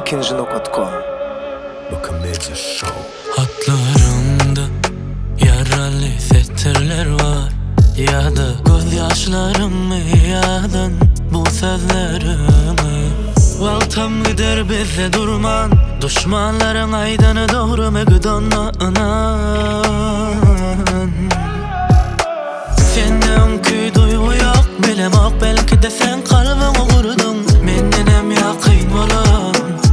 ikinci.com. Bakın Medya Show. Hatlarımda yaralı fetirler var, ya da gözyaşlarımı yadan bu sözlerimi. Valtam gider bize durman, düşmanların aydını doğru megdona inan. Senden köy duygu yok, bilemek belki de sen kalbini kurdun. Menden hem yakın olan